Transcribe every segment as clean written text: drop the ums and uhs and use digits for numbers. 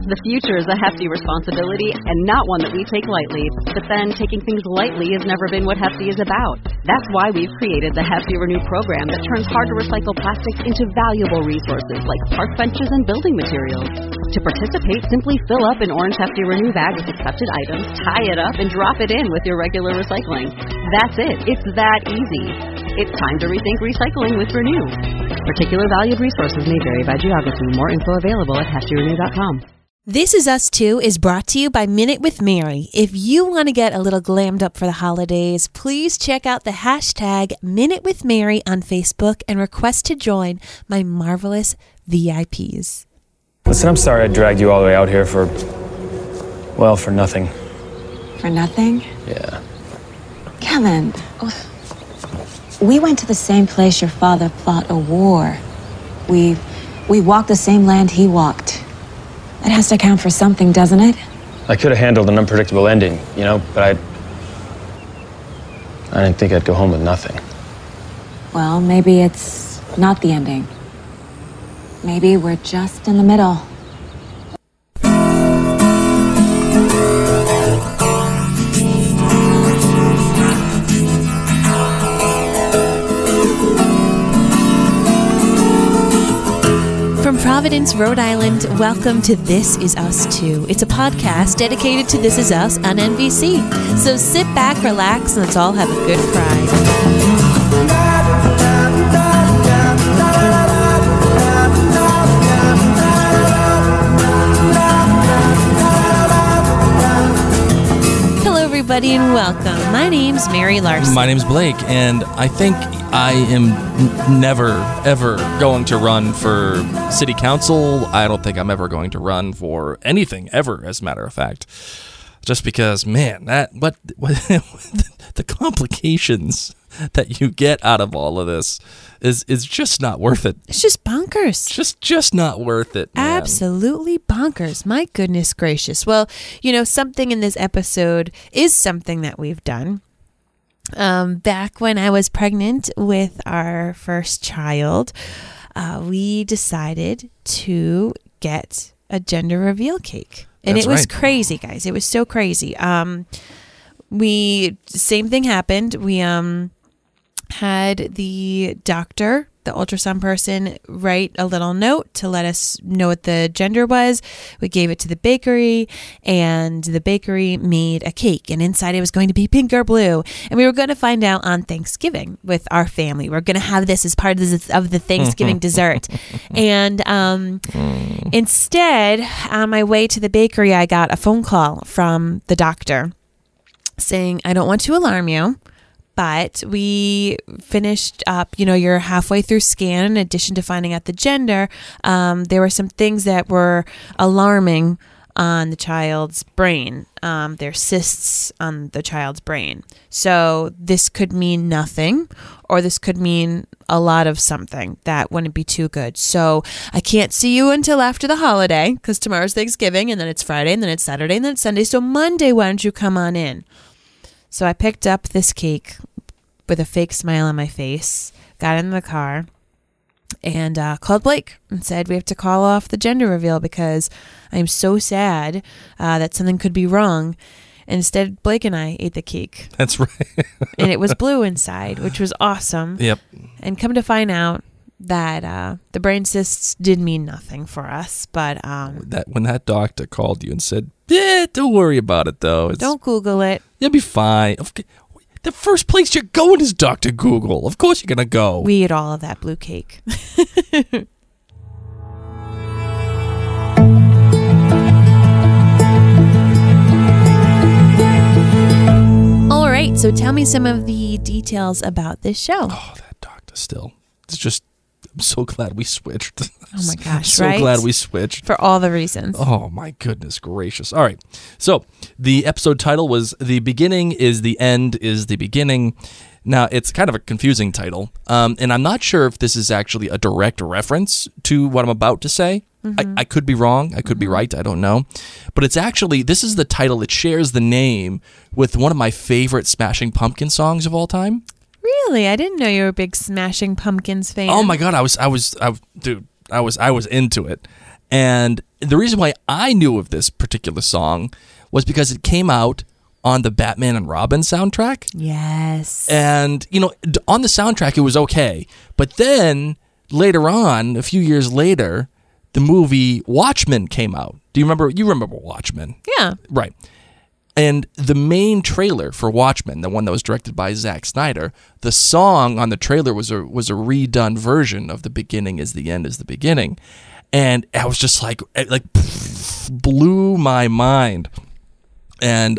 The future is a hefty responsibility and not one that we take lightly. But then, taking things lightly has never been what Hefty is about. That's why we've created the Hefty Renew program that turns hard-to-recycle plastics into valuable resources like park benches and building materials. To participate, simply fill up an orange Hefty Renew bag with accepted items, tie it up, and drop it in with your regular recycling. That's it. It's that easy. It's time to rethink recycling with Renew. Particular valued resources may vary by geography. More info available at heftyrenew.com. This Is Us Too is brought to you by Minute with Mary. If you want to get a little glammed up for the holidays, please check out the hashtag Minute with Mary on Facebook and request to join my marvelous VIPs. Listen, I'm sorry I dragged you all the way out here for nothing. For nothing? Yeah. Kevin, we went to the same place your father fought a war. We walked the same land he walked. It has to count for something, doesn't it? I could have handled an unpredictable ending, but I didn't think I'd go home with nothing. Well, maybe it's not the ending. Maybe we're just in the middle. From Providence, Rhode Island, welcome to This Is Us Too. It's a podcast dedicated to This Is Us on NBC. So sit back, relax, and let's all have a good cry. Hello, everybody, and welcome. My name's Mary Larson. My name's Blake, and I think I am never, ever going to run for city council. I don't think I'm ever going to run for anything, ever, as a matter of fact. Just because, man, what the complications that you get out of all of this is just not worth it. It's just bonkers. Just not worth it, man. Absolutely bonkers. My goodness gracious. Well, something in this episode is something that we've done. Back when I was pregnant with our first child, we decided to get a gender reveal cake. And That's it was right. crazy, guys. It was so crazy. Same thing happened. We had the doctor, the ultrasound person, write a little note to let us know what the gender was. We gave it to the bakery, and the bakery made a cake, and inside it was going to be pink or blue. And we were going to find out on Thanksgiving with our family. We're going to have this as part of the Thanksgiving dessert. And instead, on my way to the bakery, I got a phone call from the doctor saying, "I don't want to alarm you, but we finished up, you're halfway through scan. In addition to finding out the gender, there were some things that were alarming on the child's brain. There's cysts on the child's brain. So this could mean nothing, or this could mean a lot of something that wouldn't be too good. So I can't see you until after the holiday, because tomorrow's Thanksgiving, and then it's Friday, and then it's Saturday, and then it's Sunday. So Monday, why don't you come on in?" So I picked up this cake with a fake smile on my face, got in the car, and called Blake and said, "We have to call off the gender reveal because I'm so sad that something could be wrong." And instead, Blake and I ate the cake. That's right. And it was blue inside, which was awesome. Yep. And come to find out that the brain cysts did mean nothing for us. But When that doctor called you and said, "Yeah, don't worry about it, though. don't Google it. You'll be fine." The first place you're going is Dr. Google. Of course you're going to go. We ate all of that blue cake. All right, so tell me some of the details about this show. Oh, that doctor still. It's just, I'm so glad we switched. Oh my gosh, so right? glad we switched. For all the reasons. Oh my goodness gracious. All right. So the episode title was "The Beginning is the End is the Beginning." Now, it's kind of a confusing title, and I'm not sure if this is actually a direct reference to what I'm about to say. I could be wrong. I could be right. I don't know. But it's actually, this is the title. It shares the name with one of my favorite Smashing Pumpkins songs of all time. Really? I didn't know you were a big Smashing Pumpkins fan. Oh my God. I was into it. And the reason why I knew of this particular song was because it came out on the Batman and Robin soundtrack. Yes. And, on the soundtrack, it was okay. But then later on, a few years later, the movie Watchmen came out. Do you remember? You remember Watchmen? Yeah. Right. And the main trailer for Watchmen, the one that was directed by Zack Snyder, the song on the trailer was a redone version of "The Beginning is the End is the Beginning," and I was just like blew my mind. And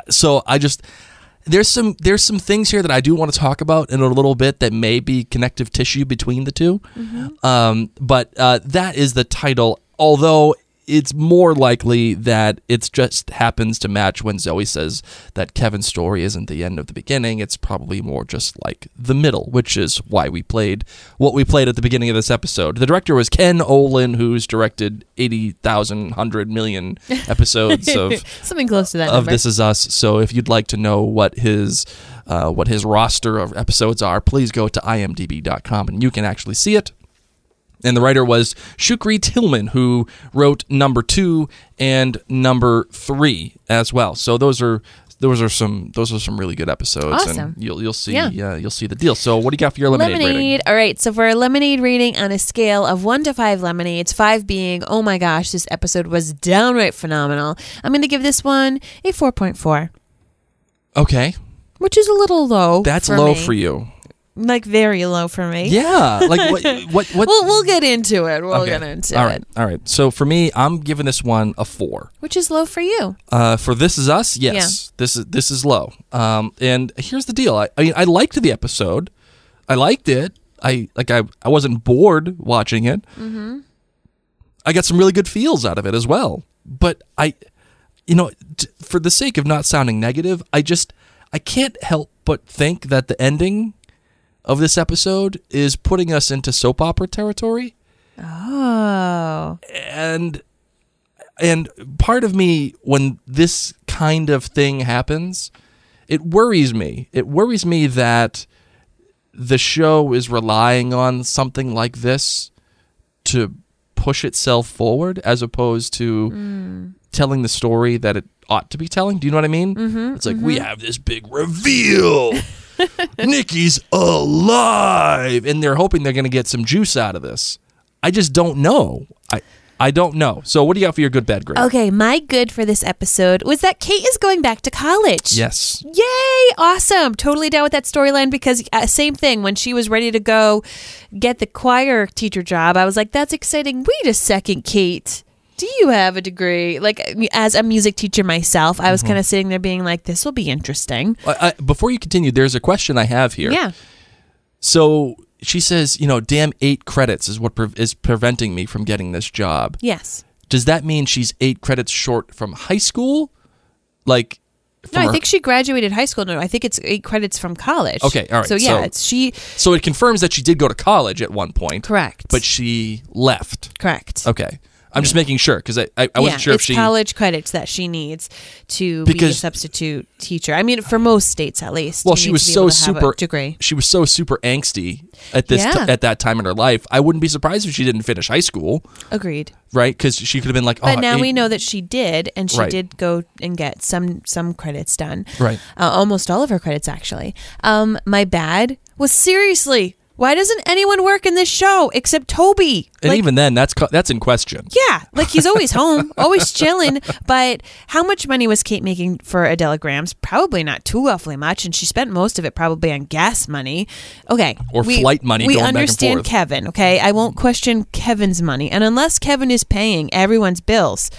there's some things here that I do want to talk about in a little bit that may be connective tissue between the two. But that is the title, although it's more likely that it just happens to match when Zoe says that Kevin's story isn't the end of the beginning. It's probably more just like the middle, which is why we played what we played at the beginning of this episode. The director was Ken Olin, who's directed 80,000, 100 million episodes of something close to that of number. This Is Us. So if you'd like to know what his roster of episodes are, please go to imdb.com and you can actually see it. And the writer was Shukri Tillman, who wrote number 2 and number 3 as well. So those are some really good episodes. Awesome. And you'll see you'll see the deal. So what do you got for your lemonade rating? All right. So for a lemonade rating on a scale of 1 to 5 lemonades, 5 being, oh my gosh, this episode was downright phenomenal, I'm going to give this one a 4.4. Okay. Which is a little low. That's for low me. for you. Like very low for me. Yeah. Like what We'll get into it. We'll get into it. All right. So for me, I'm giving this one a 4. Which is low for you. For This Is Us, yes. Yeah. This is low. And here's the deal. I liked the episode. I liked it. I wasn't bored watching it. Mm-hmm. I got some really good feels out of it as well. But for the sake of not sounding negative, I can't help but think that the ending of this episode is putting us into soap opera territory. Oh. And part of me, when this kind of thing happens, it worries me. It worries me that the show is relying on something like this to push itself forward as opposed to telling the story that it ought to be telling. Do you know what I mean? Mm-hmm, it's like, we have this big reveal. Nikki's alive. And they're hoping they're going to get some juice out of this. I just don't know. I don't know. So what do you got for your good, bad grade? Okay, my good for this episode was that Kate is going back to college. Yes. Yay! Awesome. Totally down with that storyline because same thing. When she was ready to go get the choir teacher job, I was like, that's exciting. Wait a second, Kate. Do you have a degree? Like, as a music teacher myself, I was kind of sitting there being like, this will be interesting. Before you continue, there's a question I have here. Yeah. So she says, damn 8 credits is what is preventing me from getting this job. Yes. Does that mean she's 8 credits short from high school? Like, no, I think she graduated high school. No, I think it's 8 credits from college. Okay, all right. So yeah, it's she. So it confirms that she did go to college at one point. Correct. But she left. Correct. Okay. I'm just making sure because I wasn't sure if she... it's college credits that she needs to be a substitute teacher. I mean, for most states at least. Well, she was so super degree. She was so super angsty at this at that time in her life. I wouldn't be surprised if she didn't finish high school. Agreed. Right? Because she could have been like, but now we know that she did, and she did go and get some credits done. Right. Almost all of her credits, actually. My bad was seriously... Why doesn't anyone work in this show except Toby? And even then, that's in question. Yeah, like he's always home, always chilling. But how much money was Kate making for Adelograms? Probably not too awfully much, and she spent most of it probably on gas money. Okay, or flight money. We going understand back and forth. Kevin. Okay, I won't question Kevin's money, and unless Kevin is paying everyone's bills.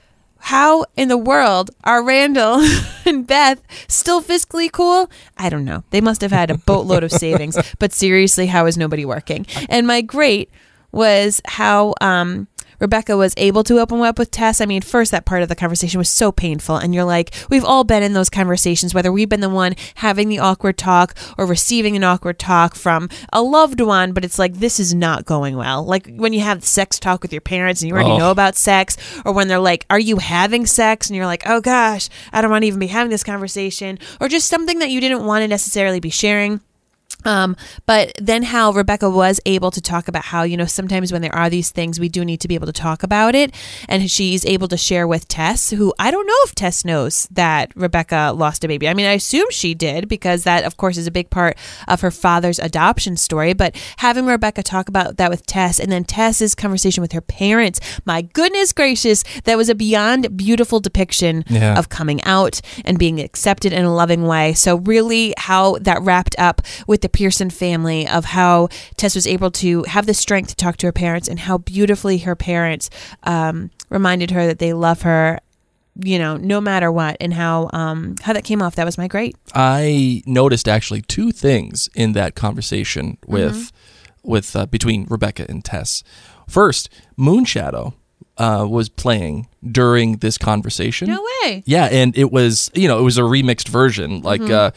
How in the world are Randall and Beth still fiscally cool? I don't know. They must have had a boatload of savings. But seriously, how is nobody working? And my great was how Rebecca was able to open up with Tess. I mean, first, that part of the conversation was so painful. And you're like, we've all been in those conversations, whether we've been the one having the awkward talk or receiving an awkward talk from a loved one. But it's like, this is not going well. Like when you have sex talk with your parents and you already know about sex, or when they're like, are you having sex? And you're like, oh gosh, I don't want to even be having this conversation, or just something that you didn't want to necessarily be sharing. But then how Rebecca was able to talk about how, sometimes when there are these things, we do need to be able to talk about it. And she's able to share with Tess, who I don't know if Tess knows that Rebecca lost a baby. I mean, I assume she did, because that, of course, is a big part of her father's adoption story. But having Rebecca talk about that with Tess, and then Tess's conversation with her parents, my goodness gracious, that was a beyond beautiful depiction of coming out and being accepted in a loving way. So really how that wrapped up with the Pearson family, of how Tess was able to have the strength to talk to her parents, and how beautifully her parents reminded her that they love her, no matter what, and how that came off. That was my great. I noticed actually two things in that conversation with between Rebecca and Tess. First, Moonshadow was playing during this conversation. No way. Yeah, and it was it was a remixed version like that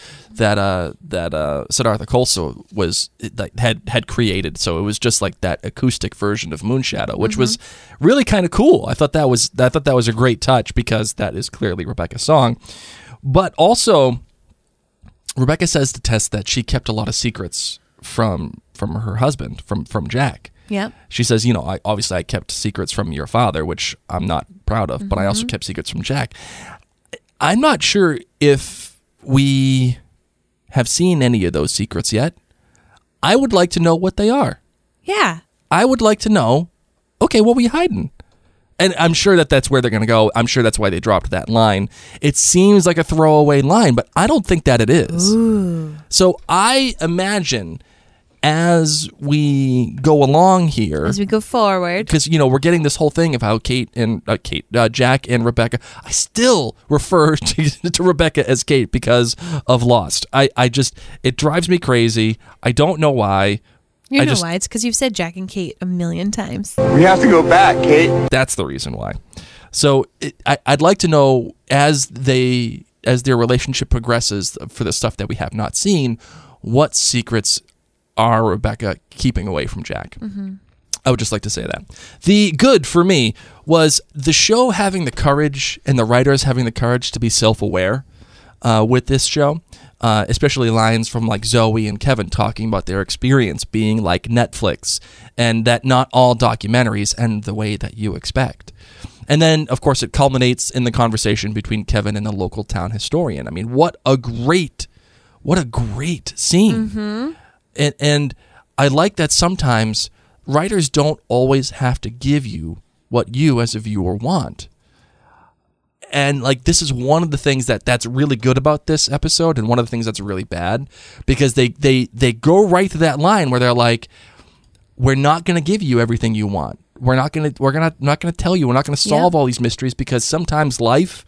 Siddhartha Khalsa had created. So it was just like that acoustic version of Moonshadow, which was really kind of cool. I thought that was a great touch, because that is clearly Rebecca's song. But also, Rebecca says to Tess that she kept a lot of secrets from her husband, from Jack. Yeah. She says, I kept secrets from your father, which I'm not proud of, but I also kept secrets from Jack. I'm not sure if we have seen any of those secrets yet. I would like to know what they are. Yeah. I would like to know, okay, what were you hiding? And I'm sure that's where they're going to go. I'm sure that's why they dropped that line. It seems like a throwaway line, but I don't think that it is. Ooh. So I imagine, as we go along here, as we go forward, because we're getting this whole thing of how Jack and Rebecca. I still refer to Rebecca as Kate because of Lost. It drives me crazy. I don't know why. You know why? It's because you've said Jack and Kate a million times. We have to go back, Kate. That's the reason why. So I'd like to know, as their relationship progresses, for the stuff that we have not seen, what secrets are Rebecca keeping away from Jack? I would just like to say that. The good for me was the show having the courage, and the writers having the courage to be self-aware with this show, especially lines from like Zoe and Kevin talking about their experience being like Netflix, and that not all documentaries end the way that you expect. And then, of course, it culminates in the conversation between Kevin and the local town historian. I mean, what a great scene. And I like that sometimes writers don't always have to give you what you as a viewer want. And like, this is one of the things that's really good about this episode, and one of the things that's really bad, because they go right to that line where they're like, we're not going to give you everything you want. We're not going to tell you. We're not going to solve all these mysteries, because sometimes life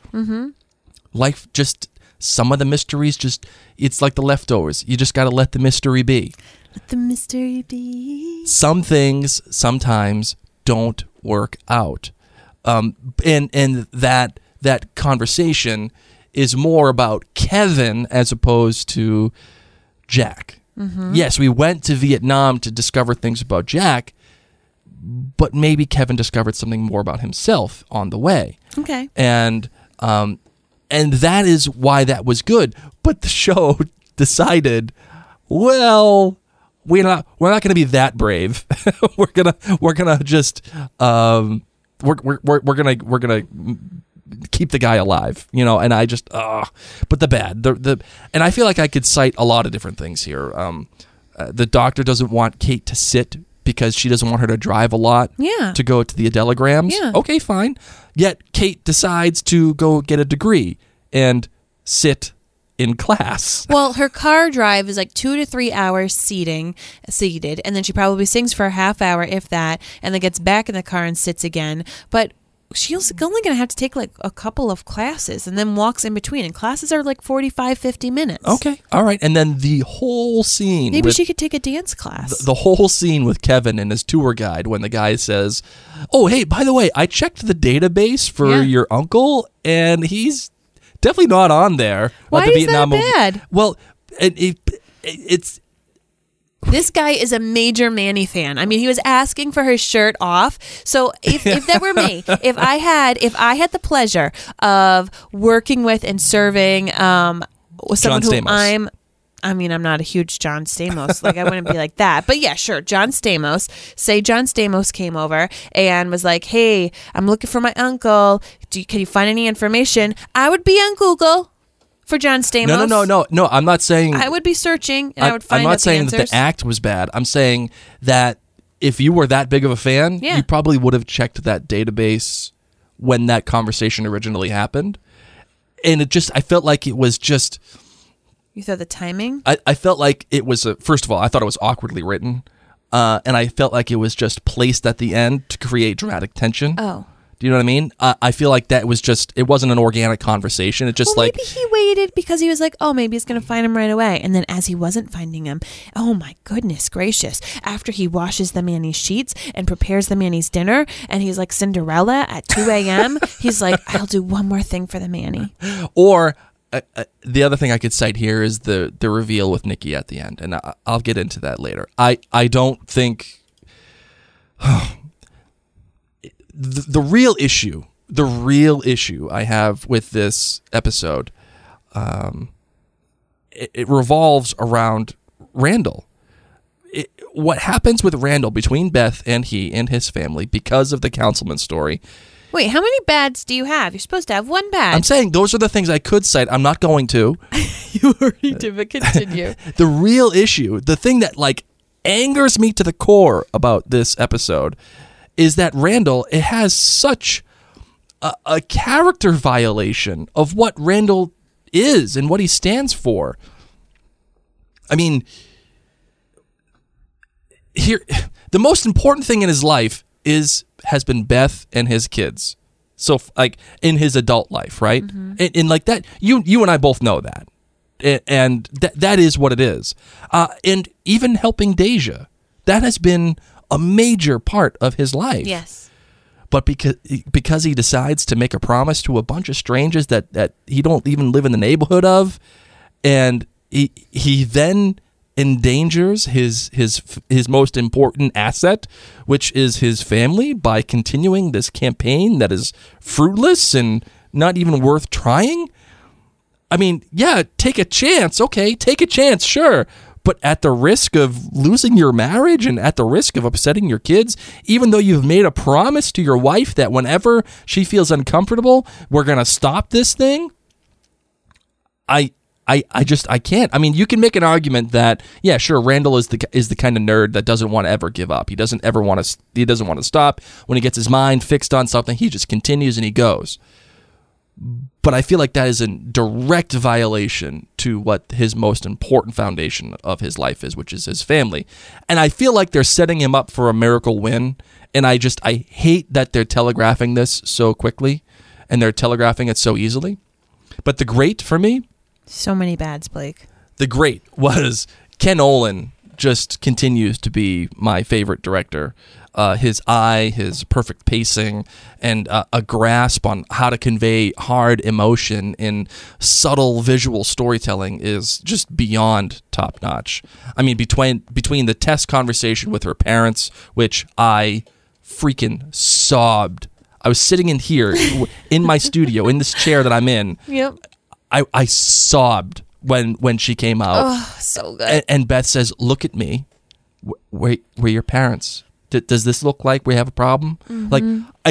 just, some of the mysteries it's like the leftovers. You just got to let the mystery be. Let the mystery be. Some things sometimes don't work out. And that conversation is more about Kevin as opposed to Jack. Yes, we went to Vietnam to discover things about Jack, but maybe Kevin discovered something more about himself on the way. Okay. And that is why that was good. But the show decided, well, we're not going to be that brave. we're gonna just we're gonna keep the guy alive, and I just but the and I feel like I could cite a lot of different things here. The doctor doesn't want Kate to sit because she doesn't want her to drive a lot to go to the Adelograms. Yeah. Okay, fine. Yet Kate decides to go get a degree and sit in class. Well, her car drive is like 2 to 3 hours seated, and then she probably sings for a half hour, if that, and then gets back in the car and sits again. But she's only going to have to take like a couple of classes and then walks in between. And classes are like 45, 50 minutes. Okay. All right. And then the whole scene. Maybe she could take a dance class. The whole scene with Kevin and his tour guide, when the guy says, oh, hey, by the way, I checked the database for your uncle, and he's definitely not on there. Why the is Vietnam that bad? Well, it's... This guy is a major Manny fan. I mean, he was asking for her shirt off. So if that were me, if I had the pleasure of working with and serving someone John who Stamos. I mean, I'm not a huge John Stamos. Like, I wouldn't be like that. But yeah, sure. John Stamos. Say John Stamos came over and was like, hey, I'm looking for my uncle. Can you find any information? I would be on Google for John Stamos. No. I'm not saying... I would be searching and I would find I'm not out the saying answers. that the act was bad. I'm saying that if you were that big of a fan, Yeah. you probably would have checked that database when that conversation originally happened. And I felt like it was just... You thought the timing? I felt like it was, first of all, I thought it was awkwardly written. And I felt like it was just placed at the end to create dramatic tension. Oh. Do you know what I mean? I feel like that was just, it wasn't an organic conversation. It just Maybe he waited because he was like, oh, maybe he's going to find him right away. And then as he wasn't finding him, oh my goodness gracious, after he washes the Manny's sheets and prepares the Manny's dinner and he's like Cinderella at 2 a.m., he's like, I'll do one more thing for the Manny. Or the other thing I could cite here is the reveal with Nikki at the end. And I'll get into that later. I don't think... The real issue I have with this episode, it revolves around Randall. What happens with Randall between Beth and he and his family because of the councilman story. Wait, how many bads do you have? You're supposed to have one bad. I'm saying those are the things I could cite. I'm not going to. You already did, but continue. The real issue, the thing that angers me to the core about this episode is that Randall, it has such a character violation of what Randall is and what he stands for. I mean, here, the most important thing in his life has been Beth and his kids. So, in his adult life, right? Mm-hmm. And like that, you and I both know that. And that is what it is. And even helping Deja, that has been a major part of his life. Yes. But because he decides to make a promise to a bunch of strangers that he don't even live in the neighborhood of, and he then endangers his most important asset, which is his family, by continuing this campaign that is fruitless and not even worth trying. I mean, yeah, take a chance. Okay, take a chance, sure. But at the risk of losing your marriage and at the risk of upsetting your kids, even though you've made a promise to your wife that whenever she feels uncomfortable, we're going to stop this thing. I can't. I mean, you can make an argument that, yeah, sure, Randall is the kind of nerd that doesn't want to ever give up. He doesn't want to stop. When he gets his mind fixed on something, he just continues and he goes. But I feel like that is a direct violation to what his most important foundation of his life is, which is his family. And I feel like they're setting him up for a miracle win. And I hate that they're telegraphing this so quickly and they're telegraphing it so easily. But the great for me... So many bads, Blake. The great was Ken Olin just continues to be my favorite director. His eye, his perfect pacing, and a grasp on how to convey hard emotion in subtle visual storytelling is just beyond top notch. I mean, between the Tess conversation with her parents, which I freaking sobbed. I was sitting in here in my studio in this chair that I'm in. Yep. I sobbed when she came out. Oh, so good. And Beth says, "Look at me. We're your parents. Does this look like we have a problem?" Mm-hmm. Like,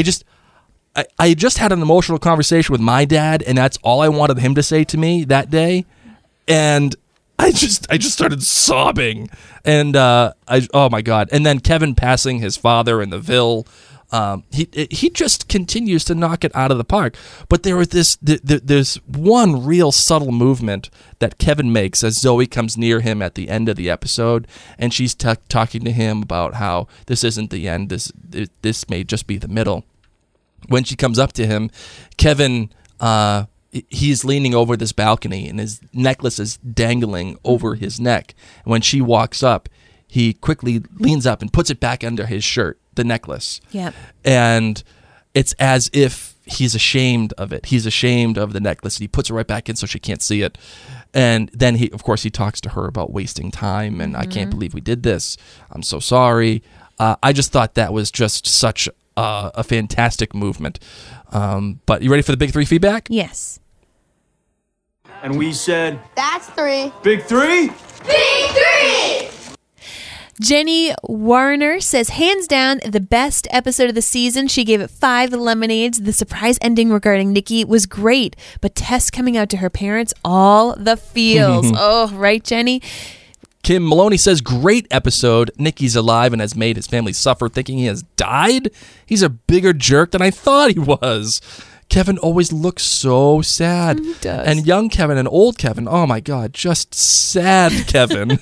I just had an emotional conversation with my dad, and that's all I wanted him to say to me that day. And I just started sobbing. And oh my God. And then Kevin passing his father in the Ville. He just continues to knock it out of the park. But there was there's one real subtle movement that Kevin makes as Zoe comes near him at the end of the episode, and she's talking to him about how this isn't the end. This may just be the middle. When she comes up to him, Kevin, he's leaning over this balcony, and his necklace is dangling over his neck. And when she walks up, he quickly leans up and puts it back under his shirt. The necklace. Yep. And it's as if he's ashamed of it. He's ashamed of the necklace. He puts it right back in so she can't see it. And then he talks to her about wasting time and I can't believe we did this. I'm so sorry. I just thought that was just such a fantastic movement. But you ready for the big three feedback? Yes. And we said, That's 3. Big 3? Big 3! Jenny Warner says, hands down, the best episode of the season. She gave it 5 lemonades. The surprise ending regarding Nikki was great, but Tess coming out to her parents, all the feels. Oh, right, Jenny? Kim Maloney says, great episode. Nikki's alive and has made his family suffer thinking he has died. He's a bigger jerk than I thought he was. Kevin always looks so sad. He does. And young Kevin and old Kevin, oh my God, just sad Kevin.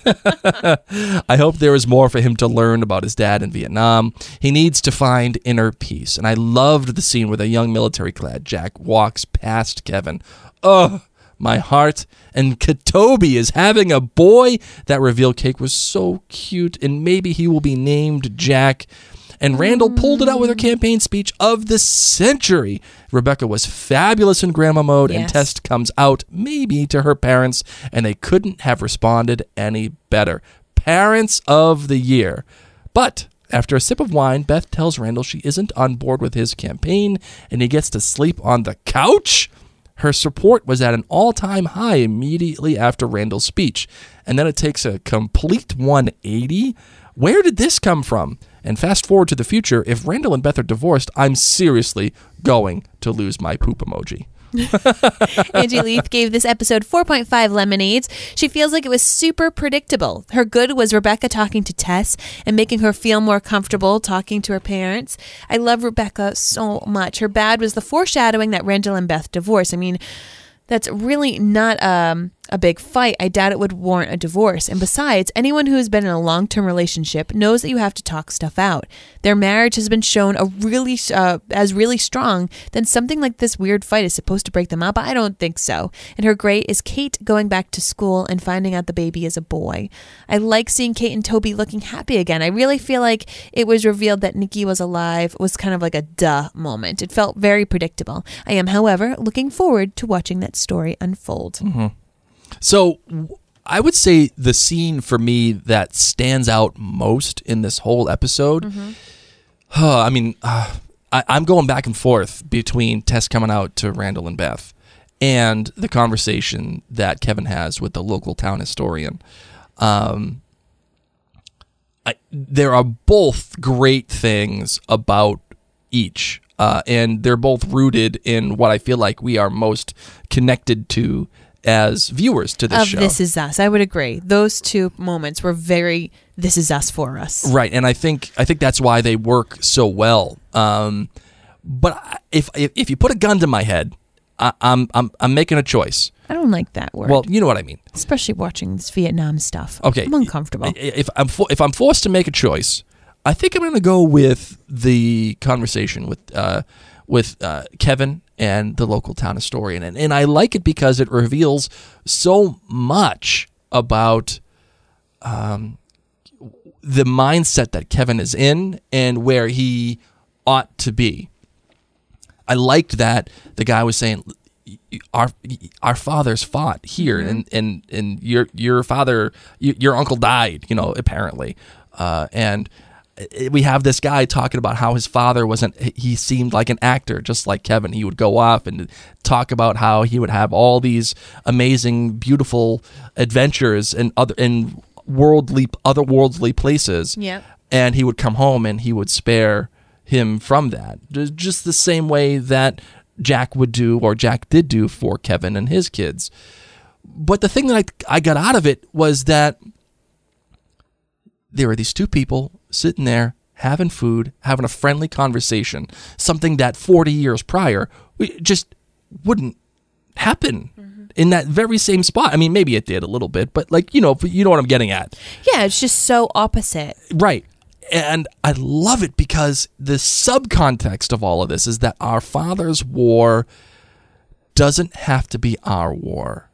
I hope there is more for him to learn about his dad in Vietnam. He needs to find inner peace. And I loved the scene where the young military-clad Jack walks past Kevin. Oh, my heart. And Katobi is having a boy. That reveal cake was so cute. And maybe he will be named Jack. And Randall pulled it out with her campaign speech of the century. Rebecca was fabulous in grandma mode, and Tess comes out maybe to her parents, and they couldn't have responded any better. Parents of the year. But after a sip of wine, Beth tells Randall she isn't on board with his campaign, and he gets to sleep on the couch. Her support was at an all-time high immediately after Randall's speech. And then it takes a complete 180. Where did this come from? And fast forward to the future, if Randall and Beth are divorced, I'm seriously going to lose my poop emoji. Angie Leith gave this episode 4.5 lemonades. She feels like it was super predictable. Her good was Rebecca talking to Tess and making her feel more comfortable talking to her parents. I love Rebecca so much. Her bad was the foreshadowing that Randall and Beth divorce. I mean, that's really not a big fight. I doubt it would warrant a divorce. And besides, anyone who has been in a long-term relationship knows that you have to talk stuff out. Their marriage has been shown as really strong. Then something like this weird fight is supposed to break them up? I don't think so. And her great is Kate going back to school and finding out the baby is a boy. I like seeing Kate and Toby looking happy again. I really feel like it was revealed that Nikki was alive was kind of like a duh moment. It felt very predictable. I am, however, looking forward to watching that story unfold. Mm-hmm. So I would say the scene for me that stands out most in this whole episode, I'm going back and forth between Tess coming out to Randall and Beth and the conversation that Kevin has with the local town historian. There are both great things about each, and they're both rooted in what I feel like we are most connected to as viewers to this show. This Is Us. I would agree. Those two moments were very This Is Us for us. Right, and I think that's why they work so well. But if you put a gun to my head, I'm making a choice. I don't like that word. Well, you know what I mean. Especially watching this Vietnam stuff. Okay, I'm uncomfortable. If I'm forced to make a choice, I think I'm going to go with the conversation with Kevin and the local town historian. And I like it because it reveals so much about the mindset that Kevin is in and where he ought to be. I liked that the guy was saying, our fathers fought here, and your father, your uncle died, apparently. And we have this guy talking about how his father he seemed like an actor, just like Kevin. He would go off and talk about how he would have all these amazing, beautiful adventures and otherworldly places. Yeah. And he would come home and he would spare him from that. Just the same way that Jack would do, or Jack did do for Kevin and his kids. But the thing that I got out of it was that there were these two people sitting there having food, having a friendly conversation, something that 40 years prior just wouldn't happen in that very same spot. I mean, maybe it did a little bit, but you know what I'm getting at. Yeah, it's just so opposite. Right. And I love it because the subcontext of all of this is that our father's war doesn't have to be our war.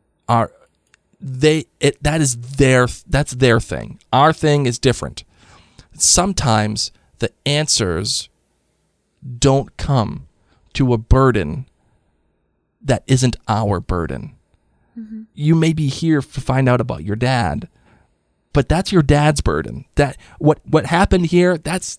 That's their thing. Our thing is different. Sometimes the answers don't come to a burden that isn't our burden. Mm-hmm. You may be here to find out about your dad, but that's your dad's burden. That what happened here, that's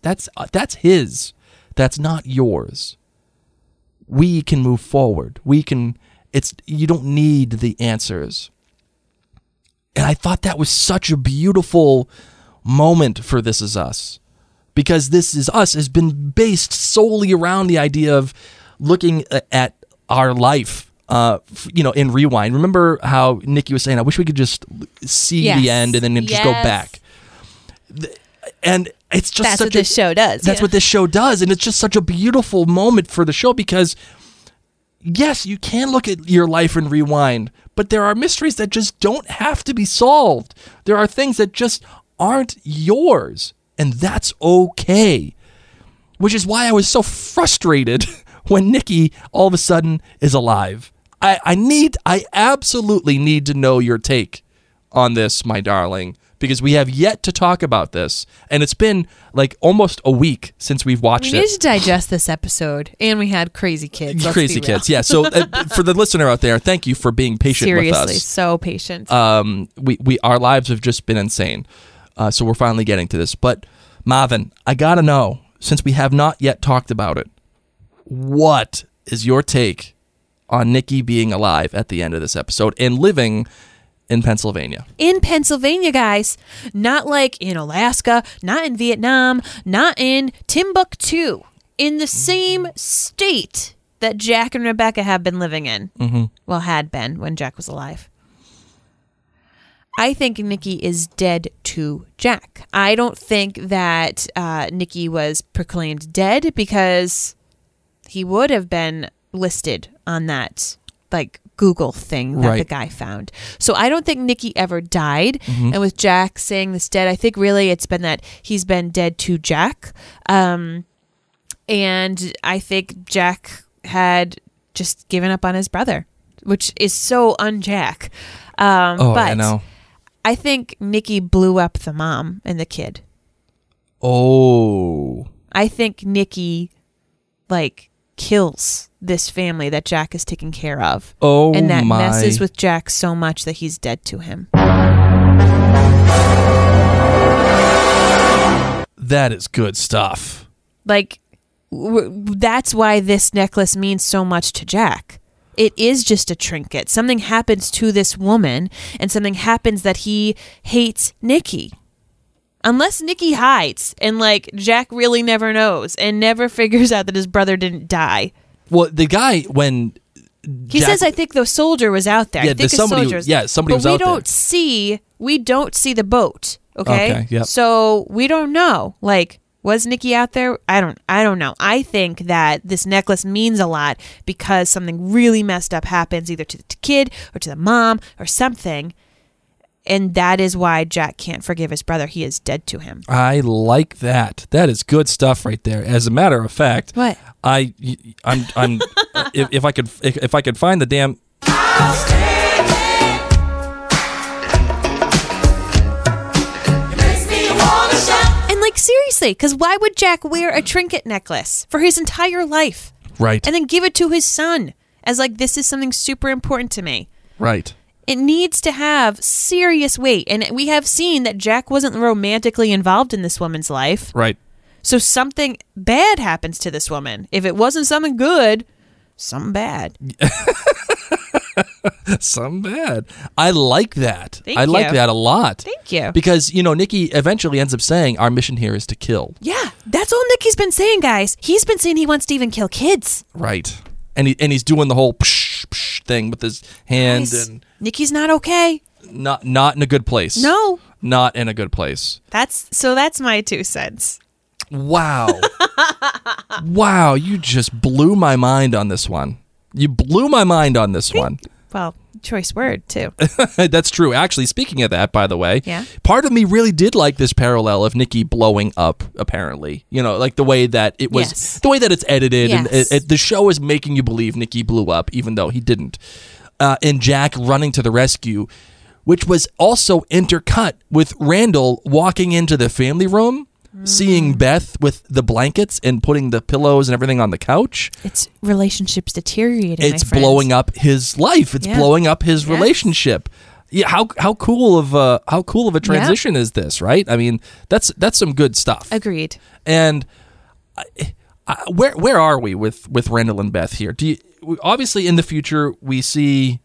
his. That's not yours. We can move forward. You don't need the answers. And I thought that was such a beautiful moment for This Is Us, because This Is Us has been based solely around the idea of looking at our life, in rewind. Remember how Nikki was saying, I wish we could just see the end and then just go back. And it's just that's what this show does. That's what this show does. And it's just such a beautiful moment for the show because, yes, you can look at your life and rewind, but there are mysteries that just don't have to be solved. There are things that just aren't yours, and that's okay. Which is why I was so frustrated when Nikki all of a sudden is alive. I absolutely need to know your take on this, my darling, because we have yet to talk about this, and it's been like almost a week since we've watched it. We need to digest this episode, and we had crazy kids. Crazy kids, yeah. So for the listener out there, thank you for being patient with us. Seriously, so patient. We our lives have just been insane, so we're finally getting to this. But Marvin, I gotta know, since we have not yet talked about it, what is your take on Nikki being alive at the end of this episode and living in Pennsylvania? In Pennsylvania, guys. Not like in Alaska, not in Vietnam, not in Timbuktu. In the same state that Jack and Rebecca have been living in. Mm-hmm. Well, had been when Jack was alive. I think Nikki is dead to Jack. I don't think that Nikki was proclaimed dead because he would have been listed on that, like, Google thing that the guy found. So I don't think Nikki ever died. Mm-hmm. And with Jack saying this dead, I think really it's been that he's been dead to Jack. And I think Jack had just given up on his brother, which is so un-Jack. But I know. I think Nikki blew up the mom and the kid. Oh. I think Nikki, kills this family that Jack is taking care of. Oh, and that my. messes with Jack so much that he's dead to him. That is good stuff. That's why this necklace means so much to Jack. It is just a trinket. Something happens to this woman, and something happens that he hates Nikki. Unless Nikki hides, and Jack really never knows and never figures out that his brother didn't die. Well, the guy, when he says, I think the soldier was out there. Yeah, I think somebody was out there. We don't see the boat. Okay. Yep. So we don't know. Was Nikki out there? I don't know. I think that this necklace means a lot because something really messed up happens either to the kid or to the mom or something. And that is why Jack can't forgive his brother. He is dead to him. I like that. That is good stuff right there. As a matter of fact, what? I'm if I could find the damn. And seriously, because why would Jack wear a trinket necklace for his entire life? Right. And then give it to his son as this is something super important to me. Right. It needs to have serious weight. And we have seen that Jack wasn't romantically involved in this woman's life. Right. So something bad happens to this woman. If it wasn't something good, something bad. Something bad. I like that. Thank I you. like that a lot. Thank you. Because, Nikki eventually ends up saying our mission here is to kill. Yeah, that's all Nikki's been saying, guys. He's been saying he wants to even kill kids. Right. And he's doing the whole psh, psh thing with his hand. Guys, and Nikki's not okay. Not in a good place. No. Not in a good place. That's my 2 cents. Wow. Wow, you just blew my mind on this one. You blew my mind on this one. Well, choice word, too. That's true. Actually, speaking of that, by the way, yeah. Part of me really did like this parallel of Nikki blowing up, apparently. The way that it was, yes. The way that it's edited, yes. and the show is making you believe Nikki blew up, even though he didn't. And Jack running to the rescue, which was also intercut with Randall walking into the family room, seeing Beth with the blankets and putting the pillows and everything on the couch. It's relationships deteriorating. It's blowing up his life. It's blowing up his relationship. Yeah, how cool of a transition is this, right? I mean, that's some good stuff. Agreed. And where are we with Randall and Beth here? obviously in the future we see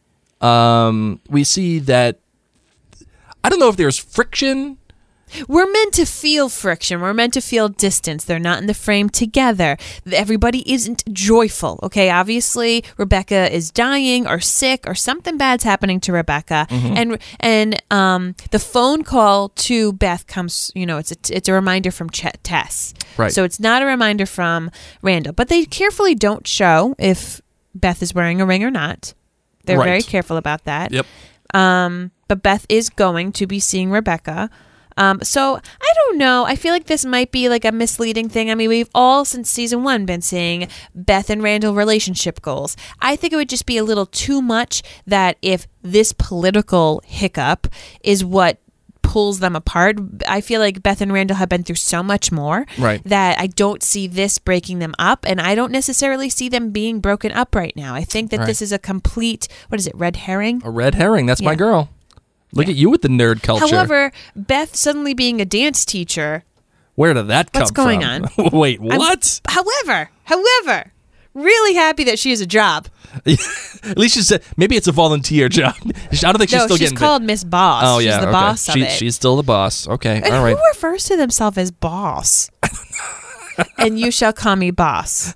that I don't know if there's friction. We're meant to feel friction. We're meant to feel distance. They're not in the frame together. Everybody isn't joyful. Okay, obviously Rebecca is dying or sick or something bad's happening to Rebecca, and the phone call to Beth comes. It's a reminder from Tess. Right. So it's not a reminder from Randall, but they carefully don't show if Beth is wearing a ring or not. They're Right. very careful about that. Yep. But Beth is going to be seeing Rebecca. So I don't know. I feel like this might be like a misleading thing. I mean, we've all since season 1 been seeing Beth and Randall relationship goals. I think it would just be a little too much that if this political hiccup is what pulls them apart, I feel like Beth and Randall have been through so much more Right. that I don't see this breaking them up, and I don't necessarily see them being broken up right now. I think that Right. this is a complete, what is it, red herring? A red herring. That's my Yeah. girl. Look at you with the nerd culture. However, Beth suddenly being a dance teacher. Where did that come What's going from? on? Wait, what? However, really happy that she has a job. At least she said maybe it's a volunteer job. I don't think she's No, still she's getting called Miss Boss. Oh yeah, she's the okay. boss of it. She's still the boss. Okay, And all right. who refers to themselves as boss? And you shall call me boss.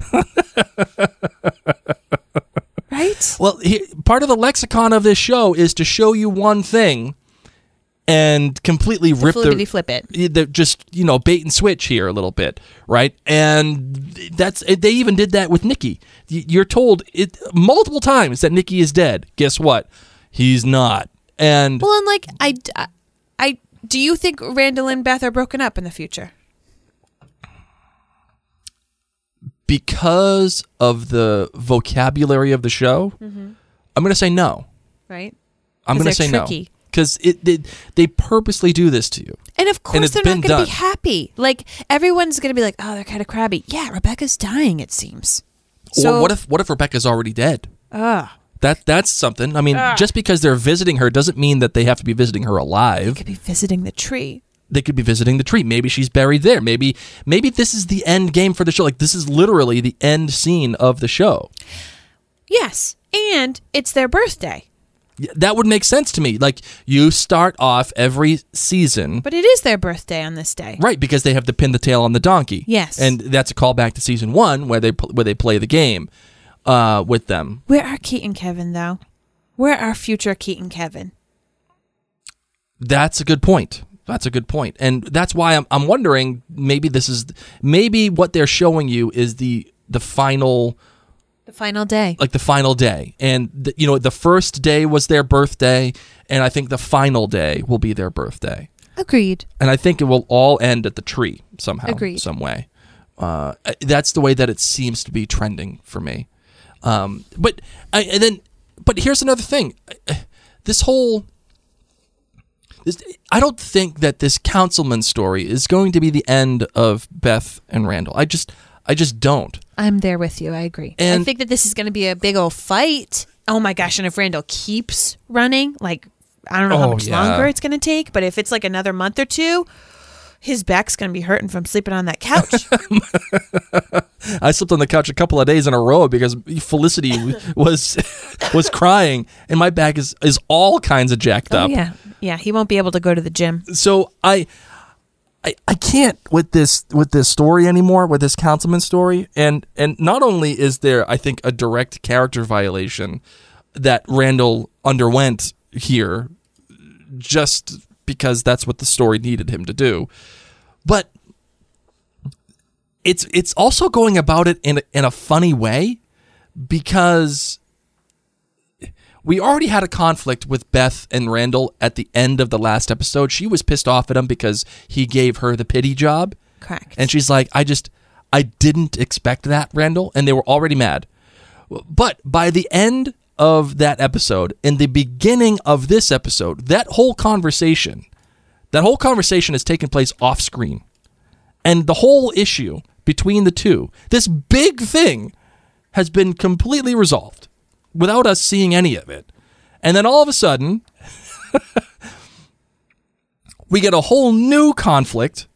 Right? Well, part of the lexicon of this show is to show you one thing and completely rip Flip it. just bait and switch here a little bit, right? And they even did that with Nikki. You're told it multiple times that Nikki is dead. Guess what? He's not. And Well, and like I do you think Randall and Beth are broken up in the future? because of the vocabulary of the show, I'm going to say no. Right? I'm 'Cause going to they're say tricky. no. Because they purposely do this to you. And of course it's they're been not going to done. be happy. Like everyone's going to be like, "Oh, they're kind of crabby." Yeah, Rebecca's dying, it seems. So Or what if Rebecca's already dead? Ugh. That's something. I mean, just because they're visiting her doesn't mean that they have to be visiting her alive. Could be visiting the tree. They could be visiting the tree. Maybe she's buried there. Maybe this is the end game for the show. Like this is literally the end scene of the show. Yes, and it's their birthday. That would make sense to me. Like you start off every season, But it is their birthday on this day. right? Because they have to pin the tail on the donkey. Yes. and that's a callback to season 1 where they play the game with them. Where are Kate and Kevin, though? Where are future Kate and Kevin? That's a good point. And that's why I'm wondering maybe what they're showing you is the final. The final day. Like the final day. And, the first day was their birthday, and I think the final day will be their birthday. Agreed. And I think it will all end at the tree somehow, Agreed. some way. That's the way that it seems to be trending for me. But here's another thing. I don't think that this councilman story is going to be the end of Beth and Randall. I just don't. I'm there with you. I agree. And- I think that this is going to be a big old fight. Oh my gosh. And if Randall keeps running, like, I don't know how Oh, much yeah. longer it's going to take, but if it's like another month or two, his back's going to be hurting from sleeping on that couch. I slept on the couch a couple of days in a row because Felicity was crying, and my back is all kinds of jacked up. Yeah. Yeah. He won't be able to go to the gym. So I can't with this story anymore, with this councilman story, and not only is there, I think, a direct character violation that Randall underwent here, just because that's what the story needed him to do, but it's also going about it in a funny way, because we already had a conflict with Beth and Randall at the end of the last episode. She was pissed off at him because he gave her the pity job. Correct. And she's like, I didn't expect that, Randall. And they were already mad. But by the end of that episode, in the beginning of this episode, that whole conversation has taken place off screen. And the whole issue between the two, this big thing, has been completely resolved without us seeing any of it. And then all of a sudden, we get a whole new conflict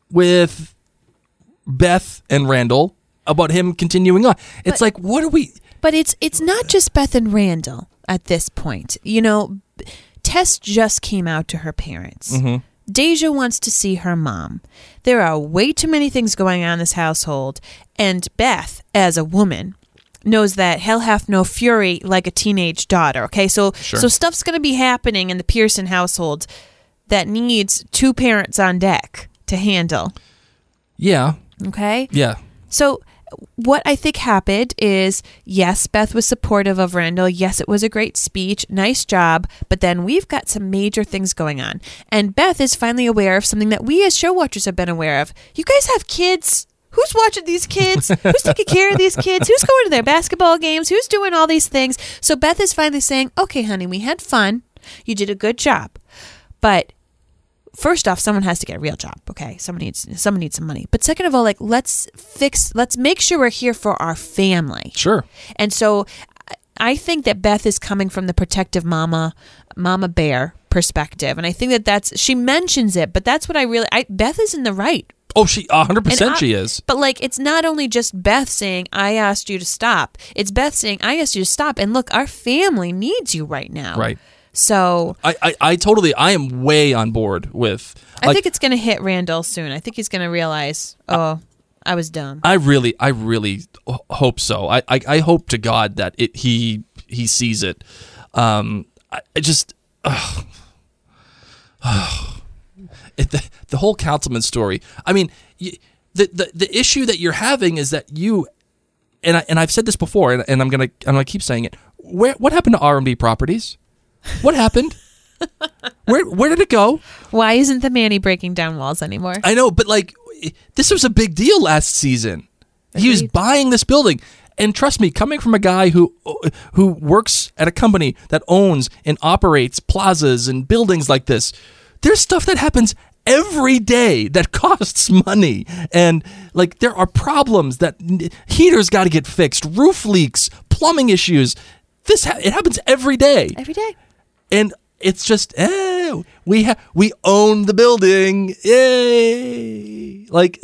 with Beth and Randall about him continuing on. It's like, what are we... But it's not just Beth and Randall at this point. You know, Tess just came out to her parents. Mm-hmm. Deja wants to see her mom. There are way too many things going on in this household, and Beth, as a woman, knows that hell hath no fury like a teenage daughter. Okay, so stuff's going to be happening in the Pearson household that needs two parents on deck to handle. Yeah. Okay? Yeah. So what I think happened is, yes, Beth was supportive of Randall. Yes, it was a great speech. Nice job. But then we've got some major things going on. And Beth is finally aware of something that we as show watchers have been aware of. You guys have kids. Who's watching these kids? Who's taking care of these kids? Who's going to their basketball games? Who's doing all these things? So Beth is finally saying, okay, honey, we had fun. You did a good job. But first off, someone has to get a real job, okay? Someone needs some money. But second of all, like, let's make sure we're here for our family. Sure. And so I think that Beth is coming from the protective mama bear perspective. And I think that she mentions it, but that's what Beth is in the right. Oh, she 100% she is. But like, it's not only just Beth saying, I asked you to stop. It's Beth saying, I asked you to stop. And look, our family needs you right now. Right. So I am way on board with. I think it's going to hit Randall soon. I think he's going to realize, I was dumb. I really hope so. I hope to God that he sees it. The whole Councilman story. I mean, the issue that you're having is that you, and I've said this before, and I'm gonna keep saying it. What happened to R&B Properties? What happened? Where did it go? Why isn't the Manny breaking down walls anymore? I know, but like, this was a big deal last season. Agreed. He was buying this building. And trust me, coming from a guy who works at a company that owns and operates plazas and buildings like this, there's stuff that happens every day that costs money. And like, there are problems that heaters got to get fixed, roof leaks, plumbing issues. It happens every day. Every day. And it's just, we own the building. Yay. Like,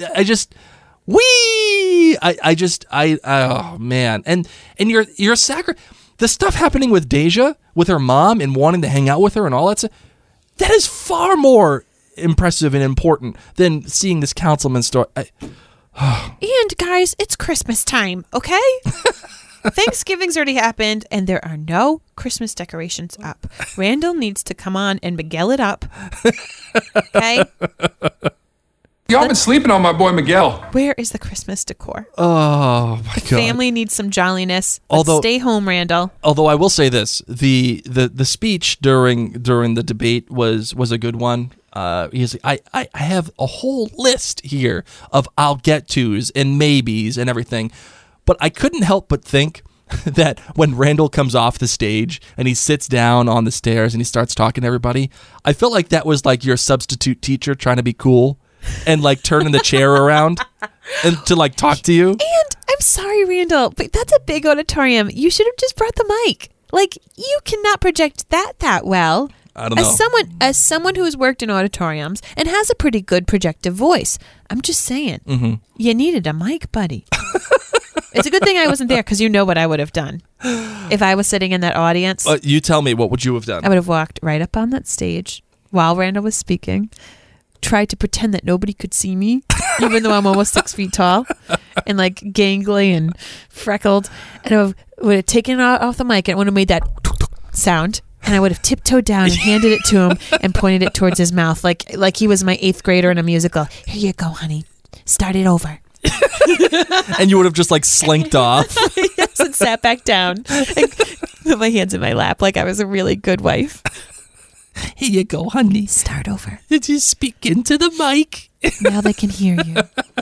oh man. And you're the stuff happening with Deja, with her mom and wanting to hang out with her and all that stuff, that is far more impressive and important than seeing this Councilman story. And guys, it's Christmas time, okay? Thanksgiving's already happened, and there are no Christmas decorations up. Randall needs to come on and Miguel it up. Okay? Y'all been sleeping on my boy Miguel. Where is the Christmas decor? Oh my God! Family needs some jolliness. Let's stay home, Randall. Although I will say this: the speech during the debate was a good one. He's like, I have a whole list here of I'll get tos and maybes and everything. But I couldn't help but think that when Randall comes off the stage and he sits down on the stairs and he starts talking to everybody, I felt like that was like your substitute teacher trying to be cool and like turning the chair around and to like talk to you. And I'm sorry, Randall, but that's a big auditorium. You should have just brought the mic. Like, you cannot project that well. I don't know. As someone who has worked in auditoriums and has a pretty good projective voice, I'm just saying, you needed a mic, buddy. It's a good thing I wasn't there, because you know what I would have done if I was sitting in that audience. You tell me, what would you have done? I would have walked right up on that stage while Randall was speaking, tried to pretend that nobody could see me, even though I'm almost 6 feet tall and like gangly and freckled. And I would have taken it off the mic and it would have made that sound. And I would have tiptoed down and handed it to him and pointed it towards his mouth like he was my 8th grader in a musical. Here you go, honey. Start it over. And you would have just like slinked off. Yes, and sat back down and put my hands in my lap like I was a really good wife. Here you go, honey. Start over. Did you speak into the mic? Now they can hear you.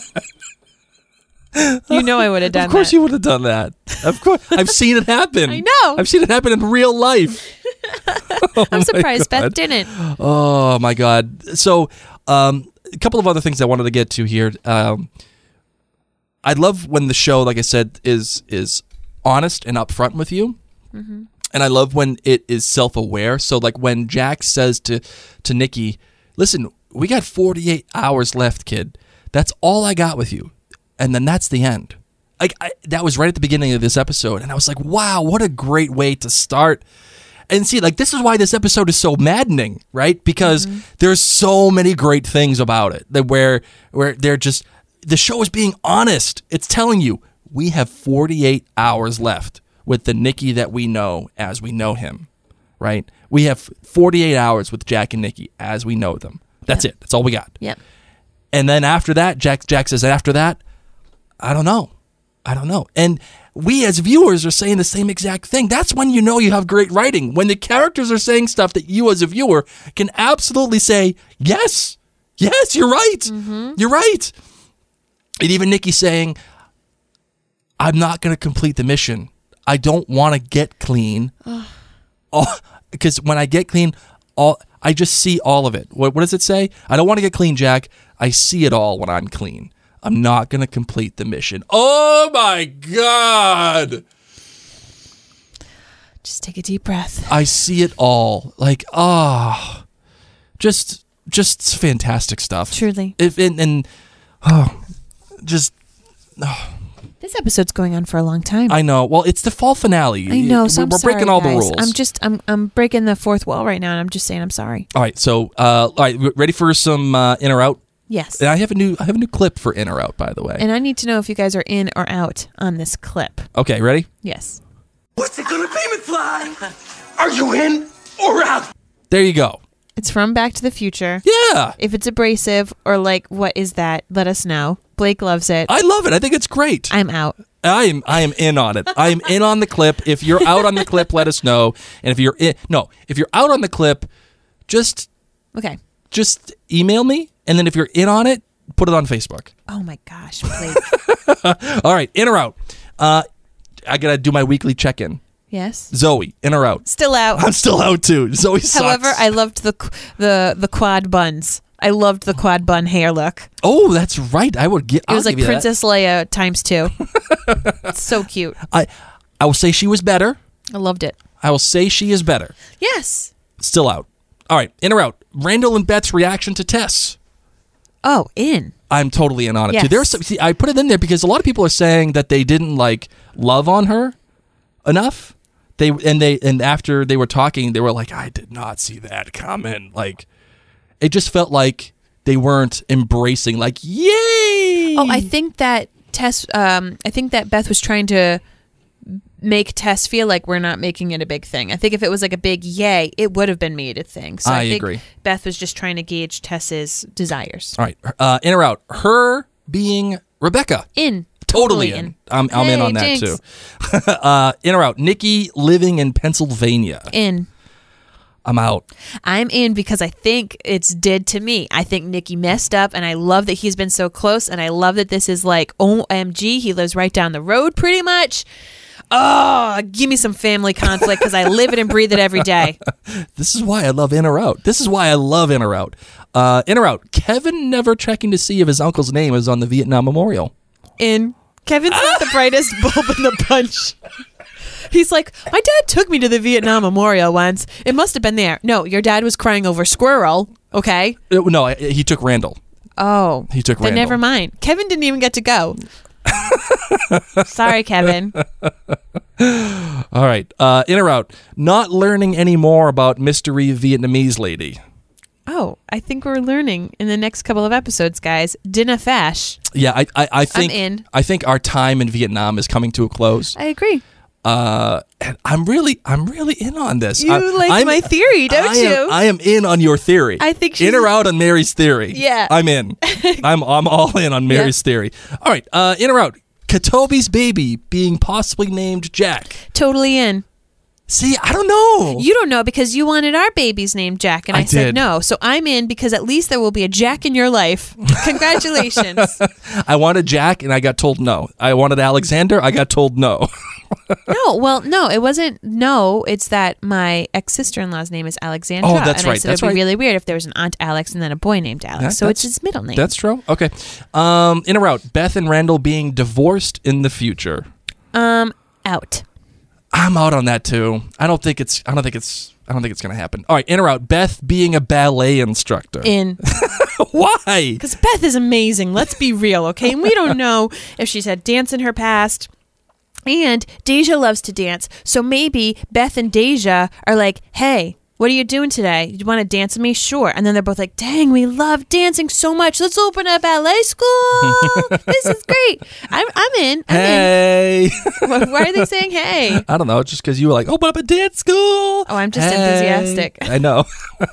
You know I would have done that. Of course you would have done that. Of course. I've seen it happen. I know. I've seen it happen in real life. I'm surprised Beth didn't. Oh, my God. So a couple of other things I wanted to get to here. I love when the show, like I said, is honest and upfront with you. Mm-hmm. And I love when it is self-aware. So like when Jack says to Nikki, listen, we got 48 hours left, kid. That's all I got with you. And then that's the end. Like that was right at the beginning of this episode, and I was like, wow, what a great way to start. And see, like, this is why this episode is so maddening, right? Because there's so many great things about it that where they're just, the show is being honest. It's telling you, we have 48 hours left with the Nikki that we know as we know him, right? We have 48 hours with Jack and Nikki as we know them. That's it. That's all we got. Yep. And then after that, Jack says, after that, I don't know. And we as viewers are saying the same exact thing. That's when you know you have great writing. When the characters are saying stuff that you as a viewer can absolutely say, yes, you're right. You're right. And even Nikki saying, I'm not going to complete the mission. I don't want to get clean. Because when I get clean, I just see all of it. What does it say? I don't want to get clean, Jack. I see it all when I'm clean. I'm not going to complete the mission. Oh, my God. Just take a deep breath. I see it all. Like, just fantastic stuff. Truly. This episode's going on for a long time. I know. Well, it's the fall finale. I know. So we're breaking all the rules. I'm breaking the fourth wall right now, and I'm just saying I'm sorry. All right. So, ready for some in or out? Yes. And I have a new clip for in or out, by the way. And I need to know if you guys are in or out on this clip. Okay, ready? Yes. What's it gonna be, McFly? Are you in or out? There you go. It's from Back to the Future. Yeah. If it's abrasive or like, what is that? Let us know. Blake loves it. I love it. I think it's great. I'm out. I am in on it. I am in on the clip. If you're out on the clip, let us know. And if you're out on the clip, just email me. And then if you're in on it, put it on Facebook. Oh my gosh, Blake. All right, in or out. I gotta do my weekly check-in. Yes. Zoe, in or out? Still out. I'm still out too. Zoe sucks. However, I loved the quad buns. I loved the quad bun hair look. Oh, that's right. I would get. It was like Princess Leia × 2. It's so cute. I will say she was better. I loved it. I will say she is better. Yes. Still out. All right, in or out? Randall and Beth's reaction to Tess. Oh, in. I'm totally in on it yes. too. There's I put it in there because a lot of people are saying that they didn't like love on her enough. And after they were talking, they were like, I did not see that coming. Like, it just felt like they weren't embracing. Like, yay! Oh, I think that Beth was trying to make Tess feel like we're not making it a big thing. I think if it was like a big yay, it would have been made a thing. So I think agree. Beth was just trying to gauge Tess's desires. All right, in or out? Her being Rebecca. In. Totally in. I'm in on that Jinx. too. In or out? Nikki living in Pennsylvania. In. I'm out. I'm in because I think it's dead to me. I think Nikki messed up, and I love that he's been so close, and I love that this is like, OMG, he lives right down the road pretty much. Oh, give me some family conflict because I live it and breathe it every day. This is why I love in or out. In or out? Kevin never checking to see if his uncle's name is on the Vietnam Memorial. In. Kevin's not the brightest bulb in the bunch. He's like, my dad took me to the Vietnam Memorial once. It must have been there. No, your dad was crying over squirrel, okay? No, he took Randall. Oh. He took Then Randall. never mind. Kevin didn't even get to go. Sorry, Kevin. All right. In or out? Not learning any more about mystery Vietnamese lady. Oh, I think we're learning in the next couple of episodes, guys. Dina Fash. Yeah, I think I'm in. I think our time in Vietnam is coming to a close. I agree. And I'm really in on this. You like my theory, don't you? I am in on your theory. I think she's in or out on Mary's theory. Yeah. I'm in. I'm all in on Mary's theory. All right, in or out? Katobi's baby being possibly named Jack. Totally in. See, I don't know. You don't know because you wanted our baby's name Jack, and I said did. no. So I'm in because at least there will be a Jack in your life. Congratulations. I wanted Jack, and I got told no. I wanted Alexander. I got told no. No, it wasn't no. It's that my ex-sister-in-law's name is Alexandra. Oh, that's and right. I said That's it'd be right. really weird if there was an Aunt Alex and then a boy named Alex. So it's his middle name. That's true. Okay. In or out? Beth and Randall being divorced in the future. Out. I'm out on that too. I don't think it's going to happen. All right, in or out? Beth being a ballet instructor. In. Why? Because Beth is amazing. Let's be real, okay? And we don't know if she's had dance in her past. And Deja loves to dance. So maybe Beth and Deja are like, hey, what are you doing today? You want to dance with me? Sure. And then they're both like, dang, we love dancing so much. Let's open a ballet school. This is great. I'm in. Hey. Why are they saying hey? I don't know. Just because you were like, open up a dance school. Oh, I'm just enthusiastic. I know.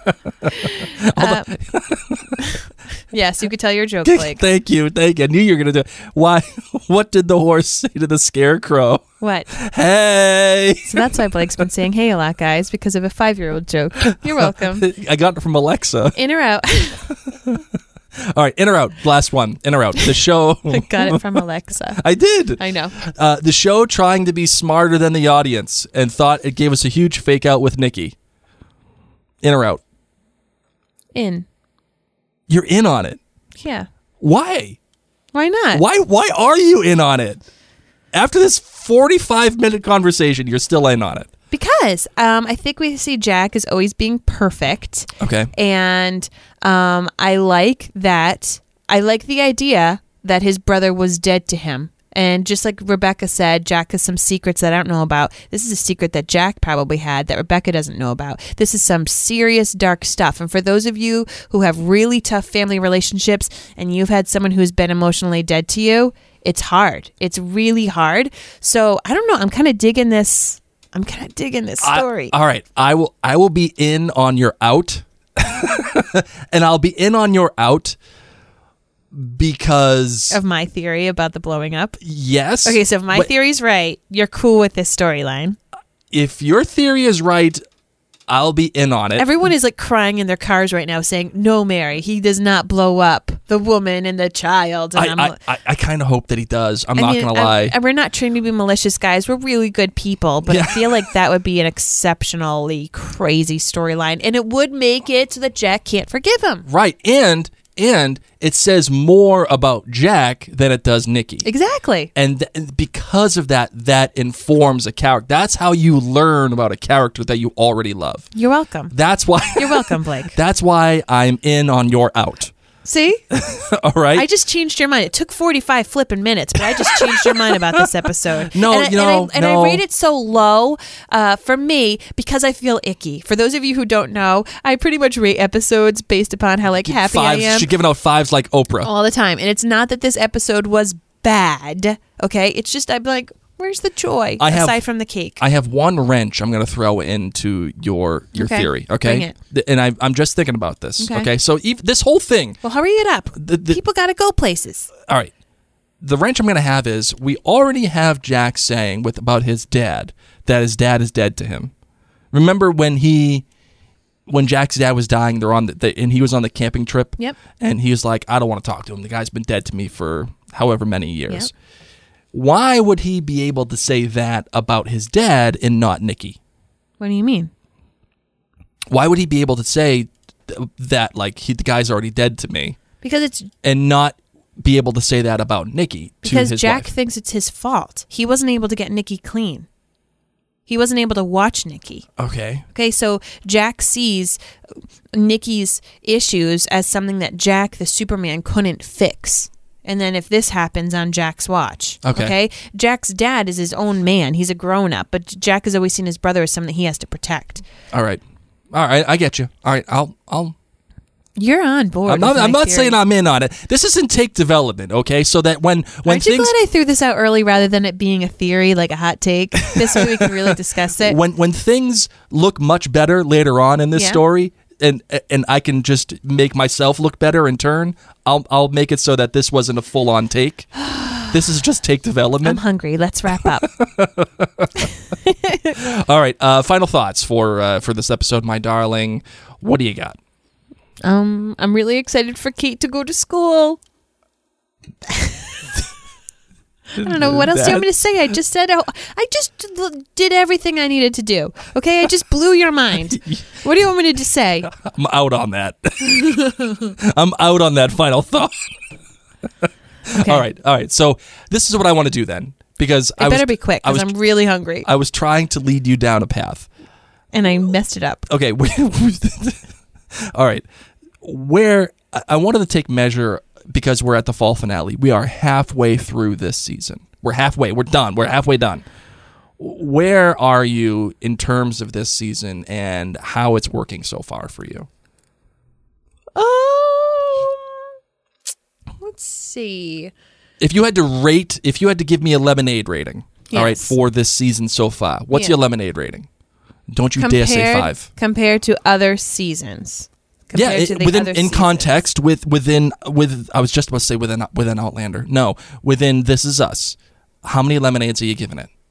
Yes, you could tell your joke, Blake. Thank you. I knew you were going to do it. Why? What did the horse say to the scarecrow? What? Hey. So that's why Blake's been saying hey a lot, guys, because of a 5-year-old joke. You're welcome. I got it from Alexa. In or out? All right, in or out? Last one. In or out? The show. I got it from Alexa. I did. I know. The show trying to be smarter than the audience and thought it gave us a huge fake out with Nikki. In or out? In. You're in on it. Yeah. Why? Why not? Why are you in on it? After this 45-minute conversation, you're still in on it. Because I think we see Jack as always being perfect. Okay. And I like that. I like the idea that his brother was dead to him. And just like Rebecca said, Jack has some secrets that I don't know about. This is a secret that Jack probably had that Rebecca doesn't know about. This is some serious dark stuff. And for those of you who have really tough family relationships and you've had someone who's been emotionally dead to you, it's hard. It's really hard. So I don't know. I'm kind of digging this. I'm kind of digging this story. All right. I will be in on your out. And I'll be in on your out because of my theory about the blowing up. Yes. Okay, so if my theory's right, you're cool with this storyline. If your theory is right, I'll be in on it. Everyone is like crying in their cars right now saying, no, Mary, he does not blow up the woman and the child. And I kind of hope that he does. I'm not going to lie. And we're not trying to be malicious, guys. We're really good people. But I feel like that would be an exceptionally crazy storyline. And it would make it so that Jack can't forgive him. Right. And it says more about Jack than it does Nikki. Exactly. And because of that informs a character. That's how you learn about a character that you already love. You're welcome. That's why. You're welcome, Blake. That's why I'm in on your out. See? All right. I just changed your mind. It took 45 flipping minutes, but I just changed your mind about this episode. No, I rate it so low for me because I feel icky. For those of you who don't know, I pretty much rate episodes based upon how happy I am. She's giving out 5s like Oprah. All the time. And it's not that this episode was bad, okay? It's just I'm like, where's the joy aside from the cake? I have one wrench I'm going to throw into your theory, okay? Bring it. And I'm just thinking about this, okay? So this whole thing... Well, hurry it up. People got to go places. All right. The wrench I'm going to have is we already have Jack saying about his dad that his dad is dead to him. Remember when Jack's dad was dying, and he was on the camping trip? Yep. And he was like, I don't want to talk to him. The guy's been dead to me for however many years. Yep. Why would he be able to say that about his dad and not Nikki? What do you mean? Why would he be able to say that, like, the guy's already dead to me? And not be able to say that about Nikki to his Because Jack wife? thinks it's his fault. He wasn't able to get Nikki clean. He wasn't able to watch Nikki. Okay. Okay, so Jack sees Nikki's issues as something that Jack, the Superman, couldn't fix. And then if this happens on Jack's watch, okay? Jack's dad is his own man. He's a grown-up, but Jack has always seen his brother as something he has to protect. All right, I get you. All right, I'll. You're on board. I'm not saying I'm in on it. This isn't take development, okay? So that when Aren't things. you glad I threw this out early rather than it being a theory, like a hot take? This way we can really discuss it. When things look much better later on in this story. And I can just make myself look better in turn. I'll make it so that this wasn't a full on take. This is just take development. I'm hungry. Let's wrap up. All right. Final thoughts for this episode, my darling. What do you got? I'm really excited for Kate to go to school. I don't know. What else do you want me to say? I just said, I just did everything I needed to do. Okay? I just blew your mind. What do you want me to say? I'm out on that. I'm out on that final thought. Okay. All right. So this is what I want to do then. because It better be quick because I'm really hungry. I was trying to lead you down a path. And I messed it up. Okay. All right. Where I wanted to take measure because we're at the fall finale. We are halfway through this season. We're halfway. We're done. We're halfway done. Where are you in terms of this season and how it's working so far for you? Let's see. If you had to give me a lemonade rating, all right, for this season so far, what's your lemonade rating? Don't you dare say 5. Compared to other seasons. In context within I was just about to say within Outlander. No, within This Is Us. How many lemonades are you giving it?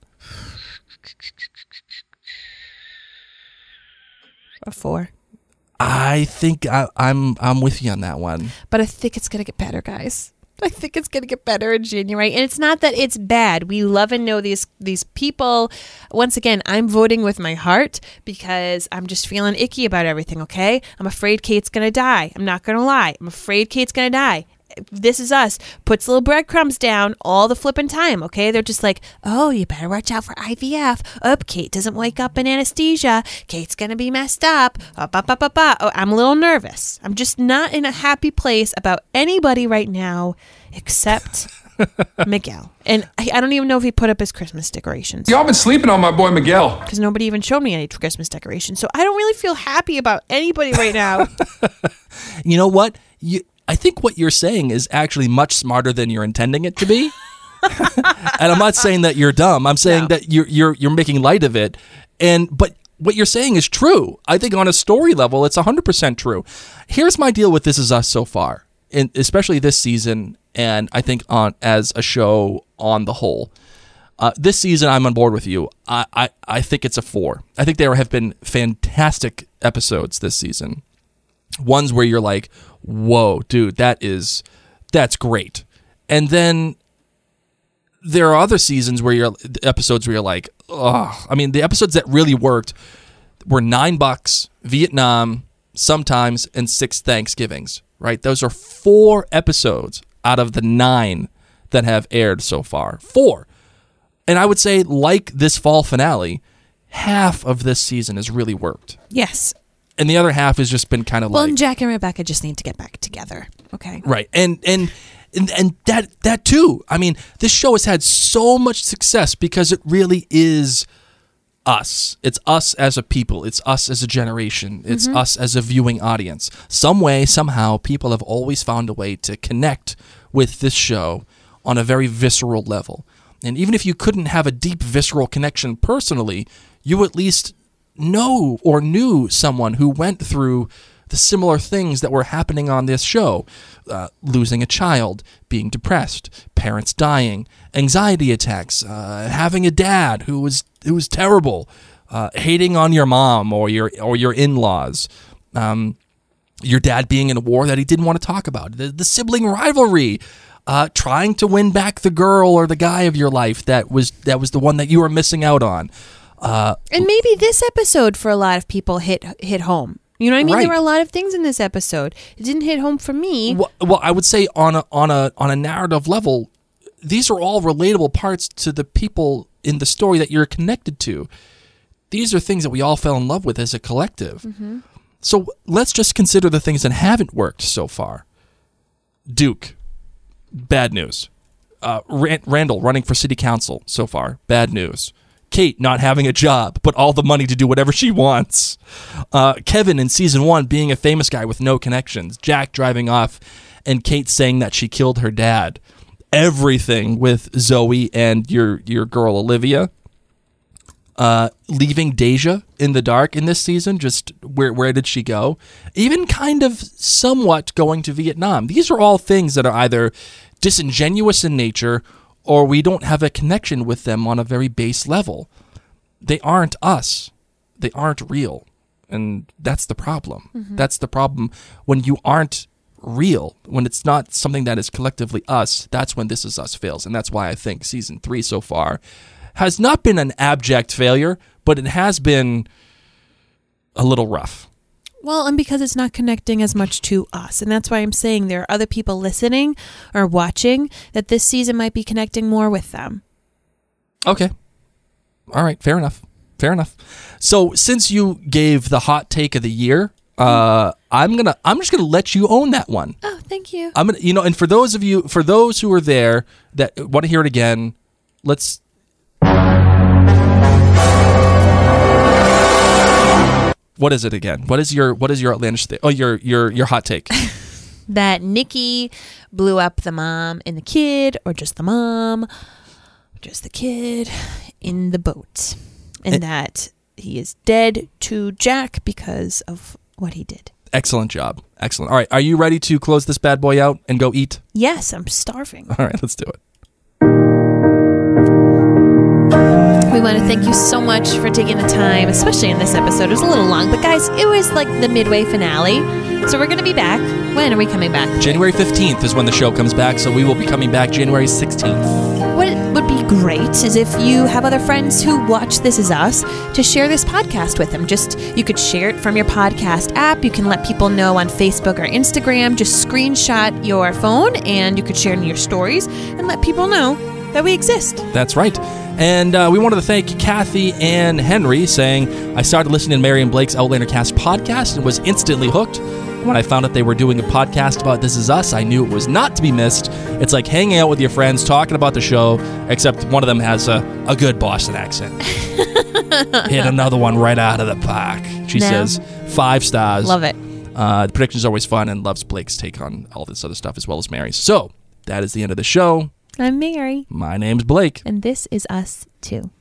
A 4. I think I'm with you on that one. But I think it's gonna get better, guys. I think it's going to get better in January. And it's not that it's bad. We love and know these people. Once again, I'm voting with my heart because I'm just feeling icky about everything, okay? I'm afraid Kate's going to die. I'm not going to lie. I'm afraid Kate's going to die. This Is Us puts little breadcrumbs down all the flipping time, okay? They're just like, oh, you better watch out for IVF. Oh, Kate doesn't wake up in anesthesia. Kate's going to be messed up. Oh, I'm a little nervous. I'm just not in a happy place about anybody right now except Miguel. And I don't even know if he put up his Christmas decorations. Y'all been sleeping on my boy Miguel. Because nobody even showed me any Christmas decorations. So I don't really feel happy about anybody right now. You know what? I think what you're saying is actually much smarter than you're intending it to be. And I'm not saying that you're dumb. I'm saying that you're making light of it. But what you're saying is true. I think on a story level, it's 100% true. Here's my deal with This Is Us so far, and especially this season, and I think as a show on the whole. This season, I'm on board with you. I think it's a 4. I think there have been fantastic episodes this season. Ones where you're like, whoa, dude, that's great. And then there are other seasons where episodes where you're like, oh, I mean, the episodes that really worked were $9, Vietnam, Sometimes, and 6 Thanksgivings, right? Those are 4 episodes out of the 9 that have aired so far. 4. And I would say, like this fall finale, half of this season has really worked. Yes. And the other half has just been kind of and Jack and Rebecca just need to get back together. Okay. Right. And that too. I mean, this show has had so much success because it really is us. It's us as a people. It's us as a generation. It's us as a viewing audience. Some way, somehow, people have always found a way to connect with this show on a very visceral level. And even if you couldn't have a deep visceral connection personally, you at least know or knew someone who went through the similar things that were happening on this show. Losing a child, being depressed, parents dying, anxiety attacks, having a dad who was terrible, hating on your mom or your in-laws, your dad being in a war that he didn't want to talk about, the sibling rivalry, trying to win back the girl or the guy of your life that was the one that you were missing out on. And maybe this episode for a lot of people hit home. You know what I mean? Right. There were a lot of things in this episode. It didn't hit home for me. Well, I would say on a narrative level, these are all relatable parts to the people in the story that you're connected to. These are things that we all fell in love with as a collective. Mm-hmm. So let's just consider the things that haven't worked so far. Duke, bad news. Randall running for city council so far, bad news. Kate not having a job, but all the money to do whatever she wants. Kevin in season 1 being a famous guy with no connections. Jack driving off and Kate saying that she killed her dad. Everything with Zoe and your girl Olivia. Leaving Deja in the dark in this season. Just where did she go? Even kind of somewhat going to Vietnam. These are all things that are either disingenuous in nature or we don't have a connection with them on a very base level. They aren't us. They aren't real. And that's the problem. Mm-hmm. That's the problem when you aren't real, when it's not something that is collectively us. That's when This Is Us fails. And that's why I think season 3 so far has not been an abject failure, but it has been a little rough. Well, and because it's not connecting as much to us. And that's why I'm saying there are other people listening or watching that this season might be connecting more with them. Okay. All right. Fair enough. So since you gave the hot take of the year, I'm just gonna let you own that one. Oh, thank you. I'm gonna, and for those who are there that want to hear it again, let's. What is it again? What is your outlandish thing? Oh, your hot take. That Nikki blew up the mom and the kid, or just the mom, just the kid, in the boat, and that he is dead to Jack because of what he did. Excellent job. Excellent. All right, are you ready to close this bad boy out and go eat? Yes, I'm starving. All right, let's do it. We want to thank you so much for taking the time, especially in this episode. It was a little long, but guys, it was like the midway finale. So we're going to be back. When are we coming back? January 15th is when the show comes back, so we will be coming back January 16th. What would be great is if you have other friends who watch This Is Us to share this podcast with them. You could share it from your podcast app. You can let people know on Facebook or Instagram. Just screenshot your phone and you could share it in your stories and let people know that we exist. That's right. And we wanted to thank Kathy Ann Henry, saying, I started listening to Mary and Blake's Outlander Cast podcast and was instantly hooked. When I found out they were doing a podcast about This Is Us, I knew it was not to be missed. It's like hanging out with your friends, talking about the show, except one of them has a good Boston accent. Hit another one right out of the park. She says 5 stars. Love it. The prediction is always fun and loves Blake's take on all this other stuff as well as Mary's. So that is the end of the show. I'm Mary. My name's Blake. And This Is Us, too.